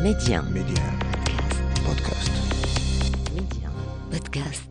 Média. بودكاست. Média. Podcast.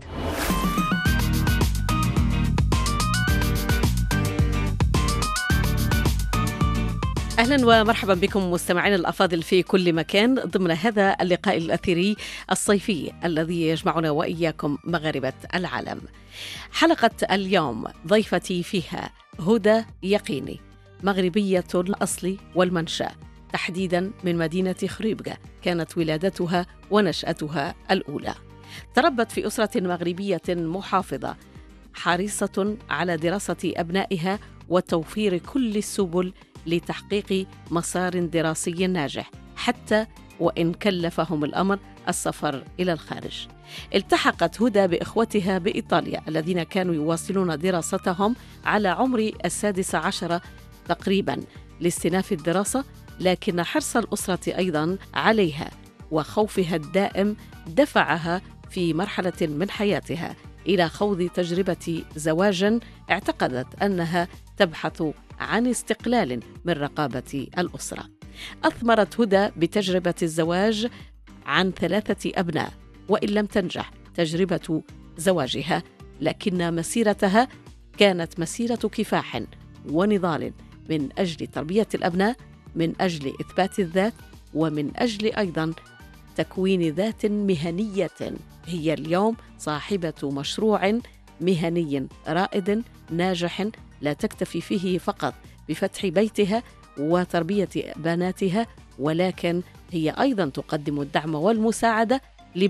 أهلا ومرحبا بكم مستمعين الأفاضل في كل مكان ضمن هذا اللقاء الأثيري الصيفي الذي يجمعنا وإياكم مغاربة العالم. حلقة اليوم ضيفتي فيها هدى يقيني، مغربية الأصل والمنشأ، تحديدا من مدينة خريبكة كانت ولادتها ونشأتها الأولى. تربت في أسرة مغربية محافظة حريصة على دراسة أبنائها وتوفير كل السبل لتحقيق مسار دراسي ناجح، حتى وإن كلفهم الأمر السفر إلى الخارج. التحقت هدى بإخوتها بإيطاليا الذين كانوا يواصلون دراستهم على عمر 16 تقريبا لاستئناف الدراسة، لكن حرص الأسرة أيضا عليها وخوفها الدائم دفعها في مرحلة من حياتها إلى خوض تجربة زواج اعتقدت أنها تبحث عن استقلال من رقابة الأسرة. أثمرت هدى بتجربة الزواج عن 3 أبناء، وإن لم تنجح تجربة زواجها، لكن مسيرتها كانت مسيرة كفاح ونضال من أجل تربية الأبناء، من أجل إثبات الذات، ومن أجل أيضا تكوين ذات مهنية. هي اليوم صاحبة مشروع مهني رائد ناجح لا تكتفي فيه فقط بفتح بيتها وتربية بناتها، ولكن هي أيضا تقدم الدعم والمساعدة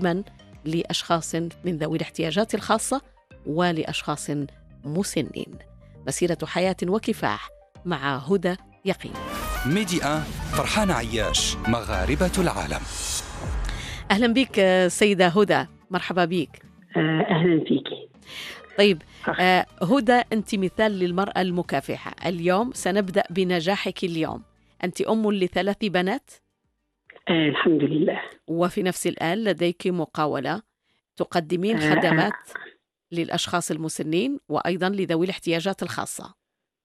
لأشخاص من ذوي الاحتياجات الخاصة ولأشخاص مسنين. مسيرة حياة وكفاح مع هدى يقين. ميديا فرحان عياش، مغاربة العالم. أهلا بك سيدة هدى، مرحبا بك. أهلا فيك. طيب هدى، أنت مثال للمرأة المكافحة. اليوم سنبدأ بنجاحك اليوم. أنت أم ل3 بنات. الحمد لله. وفي نفس الآن لديك مقاولة تقدمين خدمات للأشخاص المسنين وأيضا لذوي الاحتياجات الخاصة.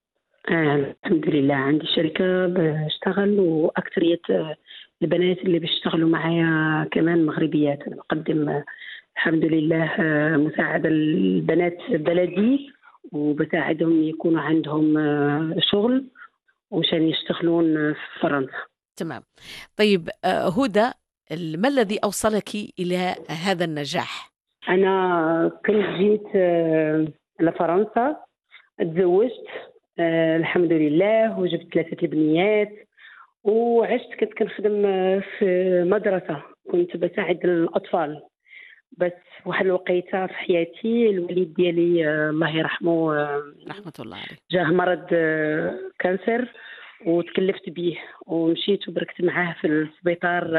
الحمد لله، عندي شركة بشتغل، وأكثرية البنات اللي بيشتغلوا معايا كمان مغربيات. أنا بقدم الحمد لله مساعدة البنات بلدي، وبساعدهم يكونوا عندهم شغل ومشان يشتغلون في فرنسا. تمام. طيب هدى، ما الذي أوصلك إلى هذا النجاح؟ أنا كنت جيت لفرنسا، تزوجت الحمد لله، وجبت 3 بنيات، وعشت كنت كنخدم في مدرسة، كنت بساعد الأطفال. بس واحد الوقيته في حياتي الوليد ديالي الله يرحمه رحمة الله عليه جاه مرض كانسر، وتكلفت به ومشيت وبركت معاه في السبيطار،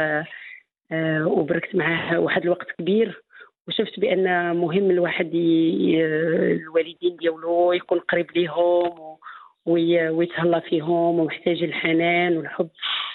وبركت معاه واحد الوقت كبير، وشفت بأن مهم الواحد الوالدين ديالو يكون قريب ليهم ويتهلا فيهم، ومحتاج الحنان والحب.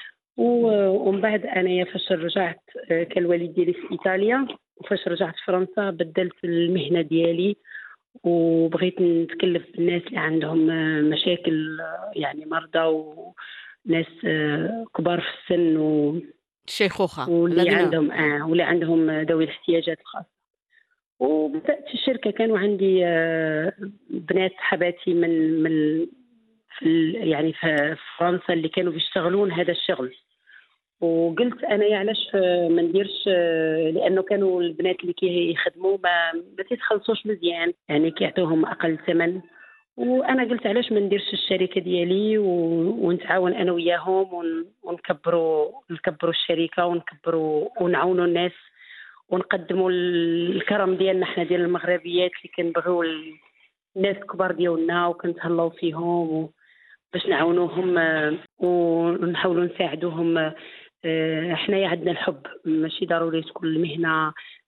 ومن بعد أنا فاش رجعت كان الوالد ديالي في إيطاليا، وفاش رجعت فرنسا بدلت المهنة ديالي، وبغيت نتكلف بالناس اللي عندهم مشاكل، يعني مرضى وناس كبار في السن شيخوخة، واللي عندهم ذوي الاحتياجات الخاصة. وبدأت الشركة، كانوا عندي بنات حباتي من يعني في فرنسا اللي كانوا بيشتغلون هذا الشغل، وقلت انا علاش ما نديرش، لانه كانوا البنات اللي كيخدموا ما تيتخلصوش مزيان، يعني كيعطوهم اقل ثمن. وانا قلت علاش ما نديرش الشركه ديالي ونتعاون انا وياهم ونكبروا الشركه، ونعاونوا الناس، ونقدموا الكرم ديالنا حنا ديال المغربيات اللي كنبغيو الناس الكبار ديالنا وكنتهلاو فيهم، باش نعاونوهم ونحاولوا نساعدوهم. حنايا عندنا الحب، ماشي ضروري تكون المهنه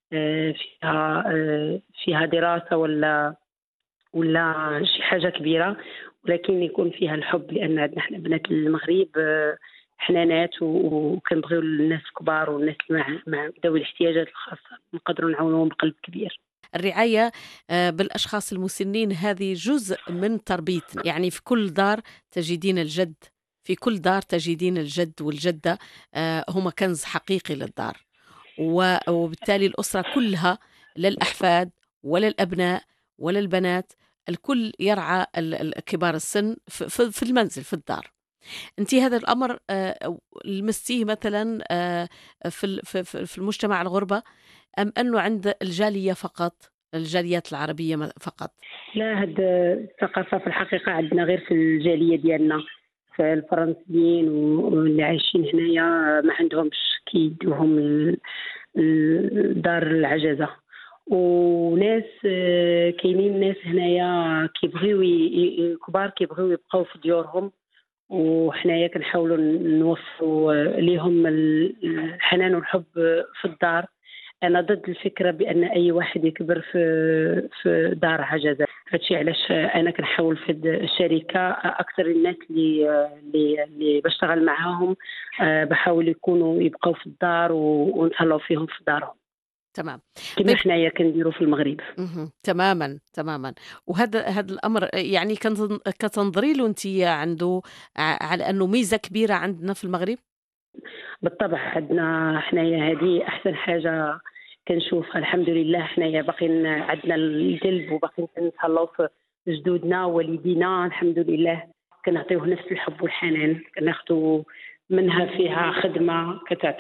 فيها دراسه ولا شي حاجه كبيره، ولكن يكون فيها الحب، لان عندنا حنا بنات المغرب حنانات، وكنبغيو الناس الكبار والناس مع ذوي الاحتياجات الخاصه نقدروا نعاونوهم بقلب كبير. الرعاية بالأشخاص المسنين هذه جزء من تربيتنا، يعني في كل دار تجدين الجد، في كل دار تجدين الجد والجدة هما كنز حقيقي للدار، وبالتالي الأسرة كلها، لا الأحفاد ولا الأبناء ولا البنات، الكل يرعى كبار السن في المنزل في الدار. أنت هذا الأمر لمستيه مثلا في المجتمع الغربة، أم أنه عند الجالية فقط، الجاليات العربية فقط؟ لا، هاد الثقافة في الحقيقة عندنا غير في الجالية ديالنا، فالفرنسيين واللي عايشين هنايا ما عندهمش كيدوهم دار العجزة. وناس كاينين ناس هنايا كيبغيو كبار كيبغيو يبقاو في ديورهم، وحنايا كنحاولوا نوفروا ليهم الحنان والحب في الدار. انا ضد الفكره بان اي واحد يكبر في دار عجزه. هادشي علاش انا كنحاول في الشركه اكثر الناس اللي بشتغل معاهم بحاول يبقاو في الدار ونتهلاو فيهم في دارهم تمام. كما طيب. حنايا كنديروا في المغرب. تماما تماما. وهذا الامر يعني كتنظري له انت عنده على انه ميزه كبيره عندنا في المغرب؟ بالطبع عندنا حنايا هذه احسن حاجه كنشوفها. الحمد لله حنايا باقيين عندنا القلب وباقيين كنتهلاو في جدودنا ووالدينا. الحمد لله كنعطيوه نفس الحب والحنان، كناخذوا منها فيها خدمه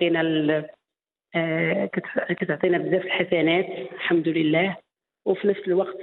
كتعطينا بزاف الحسنات الحمد لله. وفي نفس الوقت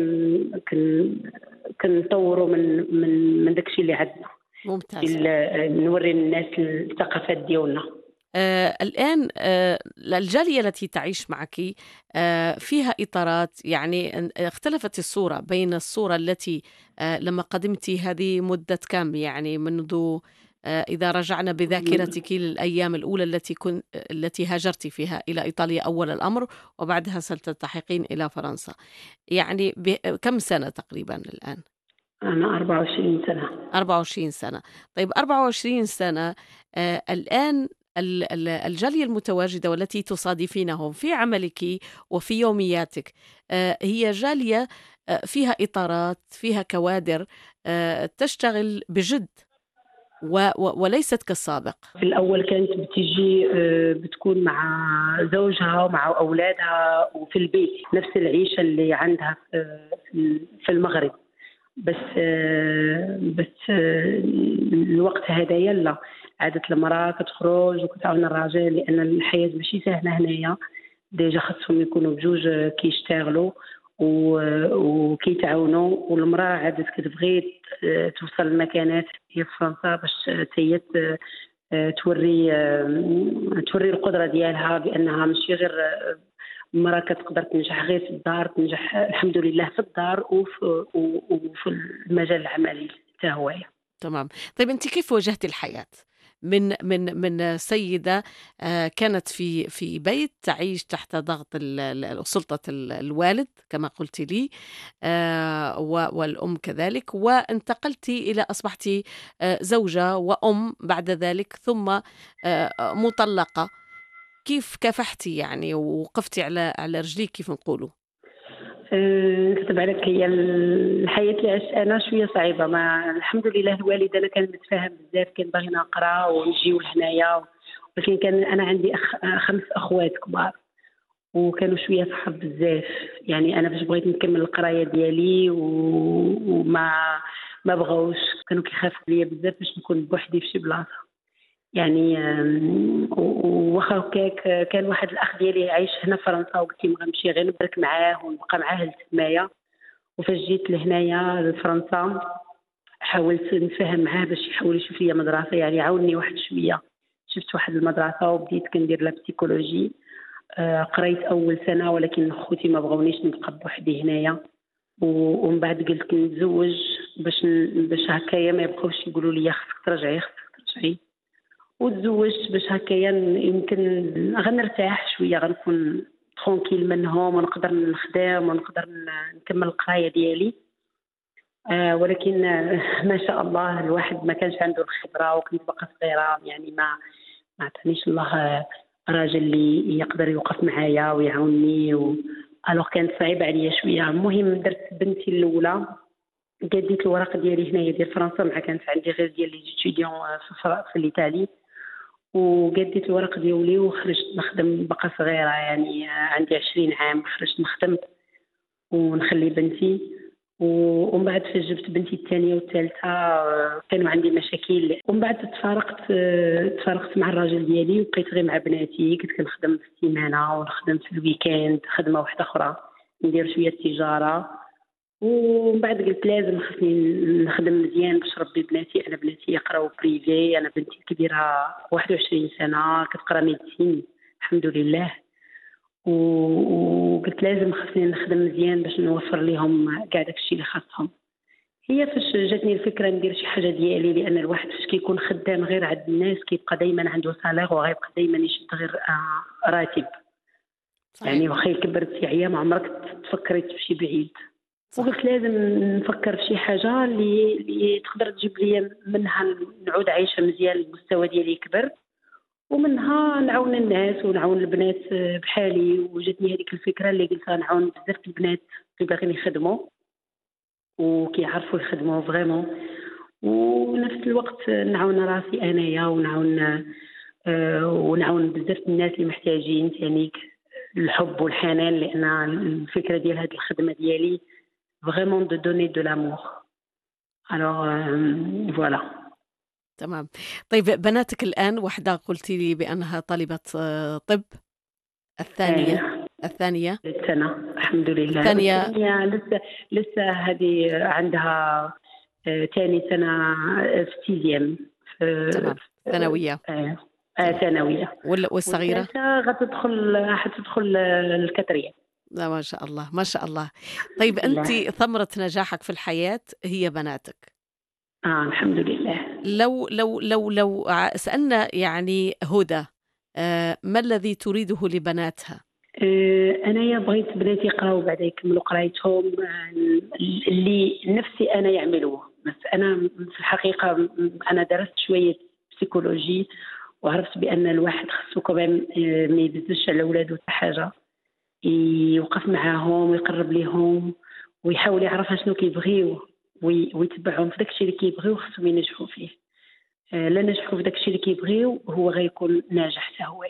كنطوروا من داكشي اللي عندنا. ممتاز. نوري الناس الثقافات ديالنا. الآن الجالية التي تعيش معك فيها إطارات، يعني اختلفت الصورة بين الصورة التي لما قدمت هذه مدة كام، يعني منذ إذا رجعنا بذاكرتك للأيام الأولى التي هاجرت فيها إلى إيطاليا أول الأمر، وبعدها ستلتحقين إلى فرنسا، يعني كم سنة تقريبا الآن؟ أنا 24 سنة. 24 سنة. طيب 24 سنة الآن الجالية المتواجدة والتي تصادفينهم في عملك وفي يومياتك هي جالية فيها إطارات، فيها كوادر تشتغل بجد وليست كالسابق. في الأول كانت بتيجي بتكون مع زوجها ومع أولادها وفي البيت نفس العيشة اللي عندها في المغرب. بس الوقت هذا يلا عادت المرأة كتخرج وكتعاون الراجل، لأن الحياة ماشي سهلة هنايا. ديجا خصهم يكونوا بجوج كيشتغلوا وكيتعاونوا، والمرأة عادت كتبغي توصل لمكانات هي في فرنسا باش هي توري القدرة ديالها بأنها ماشي غير مرة كتقدر تنجح غير في الدار، تنجح الحمد لله في الدار وفي المجال العملي حتى هوايا. تمام. طيب أنت كيف واجهتي الحياة من سيدة كانت في بيت تعيش تحت ضغط سلطة الوالد كما قلت لي والأم كذلك، وانتقلتي إلى أصبحتي زوجة وأم بعد ذلك، ثم مطلقة. كيف كافحتي يعني ووقفتي على رجليك كيف نقولوا؟ كتب عليك، هي الحياة اللي عشت أنا شوية صعيبة. ما الحمد لله الوالد أنا كان متفاهم بزاف، كان باغي نقرا ونجيو لهنايا، ولكن كان أنا عندي 5 أخوات كبار وكانوا شوية صحاب بزاف. يعني أنا باش بغيت نكمل القراية ديالي وما بغاوش، كانوا كيخافوا عليا بزاف باش نكون بوحدي في شي بلاصة. يعني واخا هكاك كان واحد الاخ ديالي عايش هنا في فرنسا، وقلت له غنمشي غير نبرك معاه ونبقى معاه لتمايا. وفاش جيت لهنايا لفرنسا حاولت نفهم معاه باش يحاول يشوف لي مدرسه، يعني عاوني واحد شويه. شفت واحد المدرسه وبديت كندير لا بسيكولوجي. قريت اول سنه، ولكن خوتي ما بغاونيش نبقى بوحدي هنايا. ومن بعد قلت نتزوج باش هكايا ما يبقاوش يقولوا لي خصك ترجعي خصك ترجعي. وتزوجت باش هكايا يمكن غنرتاح شويه، غنكون ترونكيل منهم ونقدر نخدم ونقدر نكمل القرايه ديالي. ولكن ما شاء الله الواحد ما كانش عنده الخبره وكنت باقا صغيره، يعني ما عطانيش الله راجل اللي يقدر يوقف معايا ويعاونني الوغ كانت صعيبه عليا شويه. المهم درت بنتي الاولى قديت الورق ديالي هنايا ديال فرنسا، مع كانت عندي غير ديال لي ستوديون في الايطالي، وقديت الورق ديالي وخرجت نخدم بقى صغيره، يعني عندي 20 عام خرجت نخدم ونخلي بنتي. ومن بعد فجبت بنتي الثانيه والثالثه، كانوا عندي مشاكل. ومن بعد تفارقت مع الراجل ديالي وبقيت غير مع بناتي. كنت كنخدم في السيمانه ونخدم في الويكاند خدمه واحده اخرى، ندير شويه التجاره. ومن بعد قلت لازم خصني نخدم مزيان باش نربي بناتي. انا بناتي يقراو بريفي، انا بنتي الكبيره 21 سنه كتقرا ميديسين الحمد لله. وقلت لازم خصني نخدم مزيان باش نوفر لهم كاع داكشي اللي خاصهم. هي فاش جاتني الفكره ندير شي حاجه ديالي، لان الواحد فاش كيكون خدام غير عند الناس كيبقى دائما عنده سالير وغيبقى دائما يشد غير راتب. صحيح. يعني واخا كبرتي عيا ما عمرك تفكري تمشي بعيد. صح. وقلت لازم نفكر في شي حاجه اللي تقدر تجيب لي منها نعود عايشه مزيان، المستوى ديالي يكبر، ومنها نعاون الناس ونعاون البنات بحالي. وجاتني هذيك الفكره اللي قلتها نعاون بزاف البنات اللي باغيين يخدموا وكيعرفوا يخدموا فريمون، ونفس الوقت نعاون راسي انايا ونعاون بزاف الناس اللي محتاجين ثاني الحب والحنان. لان الفكره ديال هذه الخدمه ديالي فريمون دو دوني دو لامور. الوغ فوالا. تمام. طيب بناتك الآن، واحدة قلتي لي بأنها طالبة طب، الثانية السنة الحمد لله. الثانية لسه هذه عندها ثاني سنة في سيزيام. تمام، ثانوية. ثانوية. والصغيرة حتدخل الكاترية. لا ما شاء الله ما شاء الله. طيب أنت ثمرة نجاحك في الحياة هي بناتك. الحمد لله. لو سألنا يعني هدى، ما الذي تريده لبناتها؟ أنا بغيت بناتي يقراو بعد يكملوا قرايتهم اللي نفسي أنا يعملوه. بس أنا في الحقيقة أنا درست شوية بسيكولوجي وعرفت بأن الواحد خصو كمان ما يبزش على ولادو حاجة، يوقف معاهم ويقرب ليهم ويحاول يعرف شنو كيبغيو ويتبعهم في داكشي اللي كيبغيو، خصهم ينجحوا فيه. لا نجحوا في داكشي اللي كيبغيو هو غيكون ناجح حتى هو.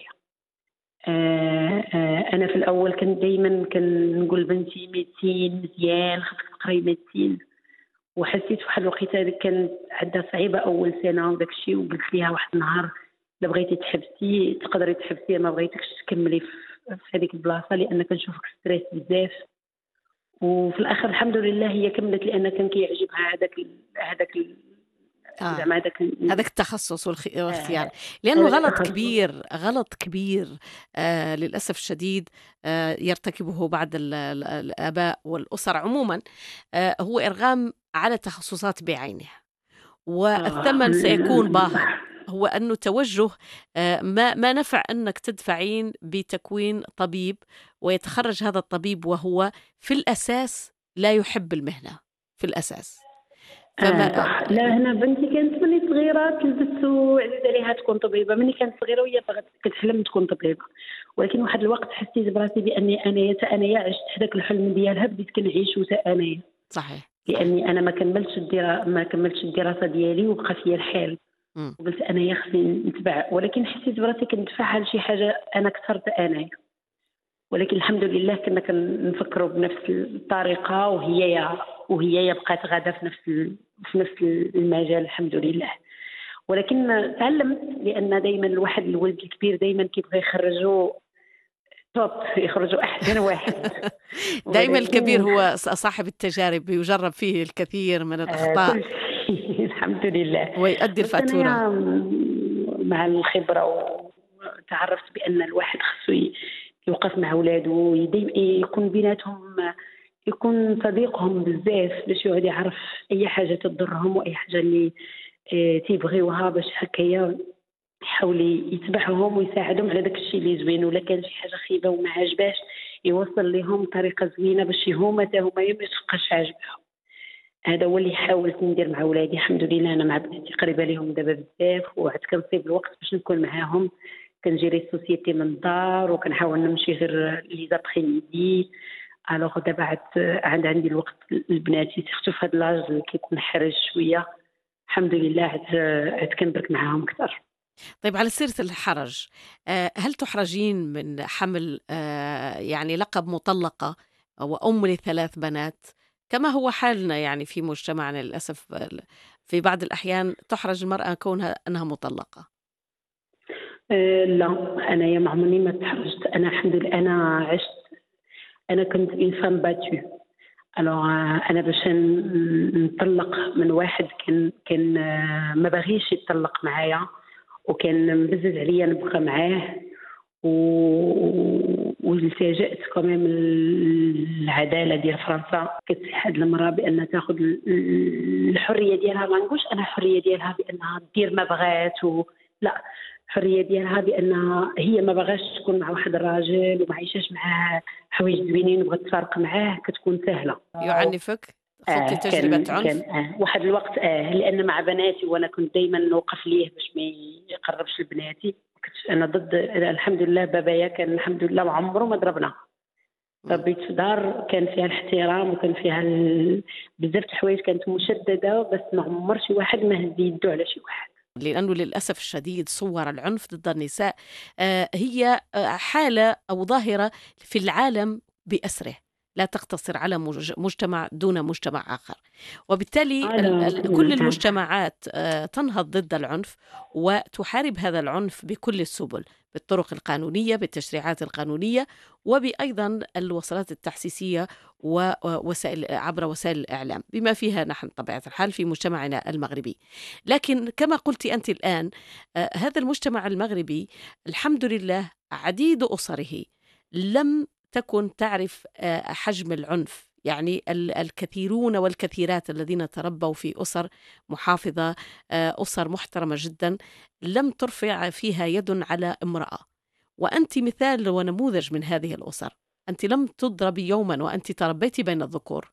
انا في الاول كنت دائما كنقول لبنتي ميديسين مزيان، خصك تقراي ميديسين. وحسيت في واحد الوقيته كانت عندها صعيبه اول سنه وداكشي، وقلت ليها واحد النهار الا بغيتي تحبسي تقدري تحبسي، ما بغيتكش تكملي في هذيك البلاصه لان كنشوفك ستريس بزاف. وفي الاخر الحمد لله هي كملت لان كان كيعجبها هذاك زعما هذاك التخصص والاختيار. لأنه غلط كبير للأسف الشديد يرتكبه بعض الآباء والأسر عموما، هو إرغام على تخصصات بعينها، والثمن سيكون باهظ. هو أنه توجه ما نفع أنك تدفعين بتكوين طبيب ويتخرج هذا الطبيب وهو في الأساس لا يحب المهنة في الأساس. لا هنا بنتي كانت مني صغيره تلبس وعزيز عليها تكون طبيبه. مني كانت صغيره وهي كتحلم تكون طبيبه، ولكن واحد الوقت حسيت براسي باني انايا عشت هذاك الحلم ديالها، بديت كنعيش انايا. صحيح. لاني انا ما كملتش الدراسه ديالي وبقى فيا الحال. وقلت انايا خصني نتبع، ولكن حسيت براسي كندفع لشي حاجه انا كثرت انايا. ولكن الحمد لله كنا كنفكروا بنفس الطريقه، وهي بقات غاده في نفس المجال الحمد لله. ولكن تعلمت لان دائما الواحد الولد الكبير دائما كيبغي يخرجوا احسن واحد. دائما الكبير هو صاحب التجارب، يجرب فيه الكثير من الاخطاء. الحمد لله. ويؤدي الفاتوره مع الخبره، وتعرفت بان الواحد خصو يوقف مع اولاده، يكون بيناتهم، يكون صديقهم بزاف باش يقعد يعرف اي حاجه تضرهم واي حاجه اللي تيبغيوها، باش هكايا يحاول يتبعهم ويساعدهم على داك الشيء اللي زوين. ولا كان شي حاجه خايبه وما عجباش يوصل لهم طريقه زوينه باش هما ما يبقاش عاجبهم. هذا هو اللي حاولت ندير مع ولادي. الحمد لله انا مع بناتي قريبه لهم دابا بزاف، وعاد كنصيب الوقت باش نكون معاهم. كنجيري السوسيتي من الدار وكنحاول نمشي غير لي زابخي ميدي الوغ دابا عندي الوقت لبناتي سيرتو في هذا لاج اللي كيكون حرج شويه. الحمد لله عاد كنبرك معاهم اكثر. طيب على سيرة الحرج، هل تحرجين من حمل يعني لقب مطلقة وأم ل3 بنات كما هو حالنا يعني في مجتمعنا للأسف؟ في بعض الأحيان تحرج المرأة كونها أنها مطلقة. لا، انا يا عمري ما تحرجت. انا الحمد لله انا كنت انسان باتو. انا باش نطلق من واحد كان ما باغيش يتطلق معايا، وكان مبزز عليا نبقى معاه، والتجأت كمان العداله ديال فرنسا كتسمح هاد المراه بان تاخذ الحريه ديالها. ما نقولش انا الحريه ديالها بانها دير ما بغات لا، الحريه ديالها بانها هي ما بغاش تكون مع واحد الراجل وما عايشاش معاه حوايج زوينين وبغات تفارق معاه كتكون سهله. يعنفك؟ خضتي تجربة عنف؟ كان واحد الوقت لان مع بناتي وانا كنت دائما نوقف ليه باش ما يقربش لبناتي. انا ضد. الحمد لله بابايا كان الحمد لله عمره ما ضربنا. ربيت في دار كان فيها الاحترام وكان فيها بزاف الحوايج كانت مشدده، بس ما عمر شي واحد ما هز يدو على شي واحد. لأنه للأسف الشديد صور العنف ضد النساء هي حالة أو ظاهرة في العالم بأسره، لا تقتصر على مجتمع دون مجتمع آخر، وبالتالي كل المجتمعات تنهض ضد العنف وتحارب هذا العنف بكل السبل، بالطرق القانونية، بالتشريعات القانونية، وبأيضا الوصلات التحسيسية عبر وسائل الإعلام، بما فيها نحن طبيعة الحال في مجتمعنا المغربي. لكن كما قلت أنت الآن، هذا المجتمع المغربي الحمد لله عديد أسره لم تكن تعرف حجم العنف. يعني الكثيرون والكثيرات الذين تربوا في أسر محافظة، أسر محترمة جدا، لم ترفع فيها يد على امرأة، وأنت مثال ونموذج من هذه الأسر. أنت لم تضربي يوما وأنت تربيتي بين الذكور.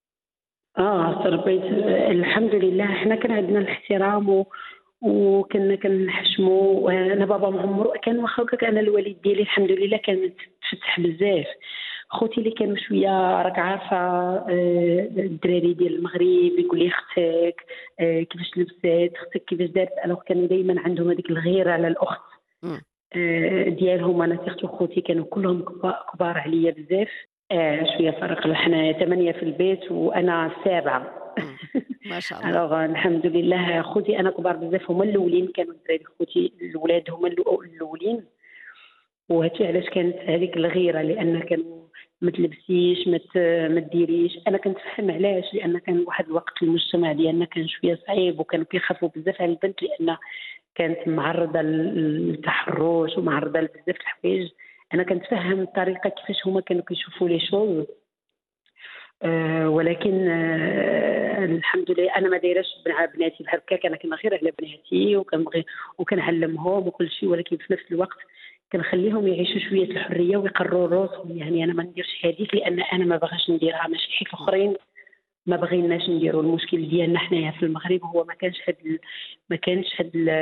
تربيت الحمد لله. احنا كان عندنا الاحترام وكنا كنحشموا. وانا بابا معمر كان واخا كان الوالد ديالي الحمد لله كان تفتح بزاف. خوتي اللي كانوا شويه راك عارفه الدراري ديال المغرب يقول لي اختك كيفاش لبسات، اختك كيفاش دارت. الوغ كانوا دائما عندهم هذيك الغيره على الاخت ديالهم. انا سيرتو خوتي كانوا كلهم كبار عليا بزاف. شويه فرق، حنا 8 في البيت وانا 7. ما شاء الله. الوغ الحمد لله خوتي انا كبار بزاف، هما الاولين. كانوا الدراري خوتي الاولاد هما الاولين، وهادشي علاش كانت هذيك الغيره، لان كانوا ما تلبسيش ما ديريش. انا كنت فاهم علاش، لان كان واحد الوقت المجتمع ديالنا كان شويه صعيب وكانوا كيخافوا بزاف على البنت لان كانت معرضه للتحرش ومعرضه لبزاف الحوايج. انا كنت فاهم الطريقه كيفاش هما كانوا كيشوفوا لي شوز. ولكن الحمد لله انا ما دايرش مع بناتي بحال هكاك. انا كنغير على بناتي وكنبغي وكنعلمهم وكل شيء، ولكن في نفس الوقت كنخليهم يعيشوا شويه الحريه ويقرروا روسهم. يعني انا ما نديرش هذيك لان انا ما باغاش نديرها، ماشي حيت الاخرين ما بغيناش نديروا. المشكل ديالنا حنايا في المغرب هو ما كانش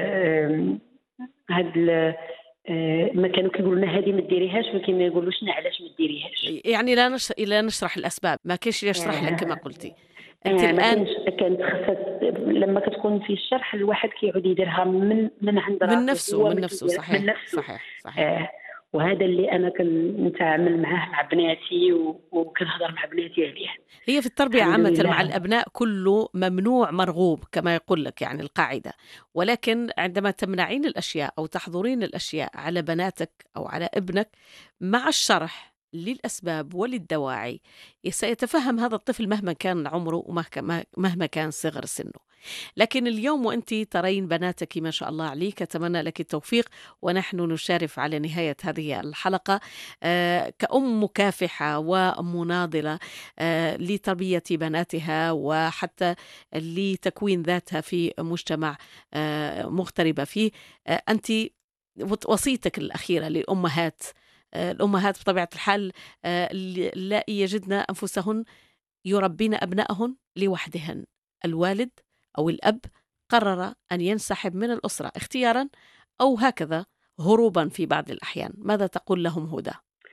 هاد ما كانوا كيقولوا لنا هذه ما ديريهاش، ولكن ما يقولوش لنا علاش ما ديريهاش. يعني لا نشرح الأسباب، ما كاينش يشرح لك كما قلتي انت الان. كانت خصها لما كتكون في الشرح الواحد كيعود يديرها من عند راسه، من نفسه. صحيح من نفسه. صحيح. وهذا اللي انا كنتعامل معاه مع بناتي وكنهضر مع بناتي عليه. هي في التربيه عامه مع الابناء كله ممنوع مرغوب كما يقول لك يعني القاعده، ولكن عندما تمنعين الاشياء او تحظرين الاشياء على بناتك او على ابنك مع الشرح للأسباب وللدواعي سيتفهم هذا الطفل مهما كان عمره ومهما كان صغر سنه. لكن اليوم وأنت ترين بناتك ما شاء الله عليك، أتمنى لك التوفيق، ونحن نشارف على نهاية هذه الحلقة كأم مكافحة ومناضلة لتربية بناتها وحتى لتكوين ذاتها في مجتمع مغتربة فيه. أنت وصيتك الأخيرة للأمهات، الأمهات بطبيعة الحال لا يجدن أنفسهن يربين أبنائهن لوحدهن. الوالد أو الأب قرر أن ينسحب من الأسرة اختيارا أو هكذا هروبا في بعض الأحيان. ماذا تقول لهم هدى؟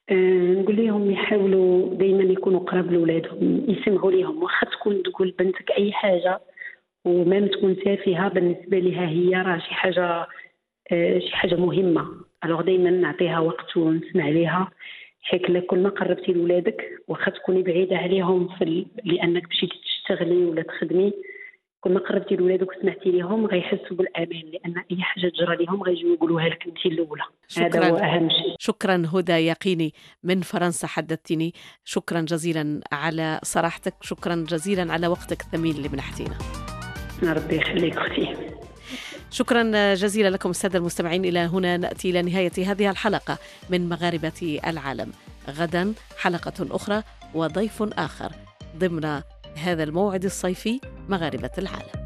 نقول لهم يحاولوا دائما يكونوا قراب لأولادهم، يسمعوا لهم، واخا تكون تقول بنتك أي حاجة وما تكون تافهة بالنسبة لها هي راه شي حاجة مهمة. الوغ دائما نعطيها وقت ونسمع ليها، حيت كل ما قربتي لولادك واخا تكوني بعيدة عليهم لأنك مشيتي تشتغلي ولا تخدمي، كل ما قربتي لولادك وسمعتي لهم غيحسوا بالأمان، لأن أي حاجة تجرى لهم غيجيو يقولوها لك أنت الأولى. هذا هو أهم شيء. شكرا هدى يقيني من فرنسا، حدثتني. شكرا جزيلا على صراحتك، شكرا جزيلا على وقتك الثمين اللي منحتينا. ربي يخليك أختي. شكرا جزيلا لكم السادة المستمعين. إلى هنا نأتي إلى نهاية هذه الحلقة من مغاربة العالم. غدا حلقة أخرى وضيف آخر ضمن هذا الموعد الصيفي مغاربة العالم.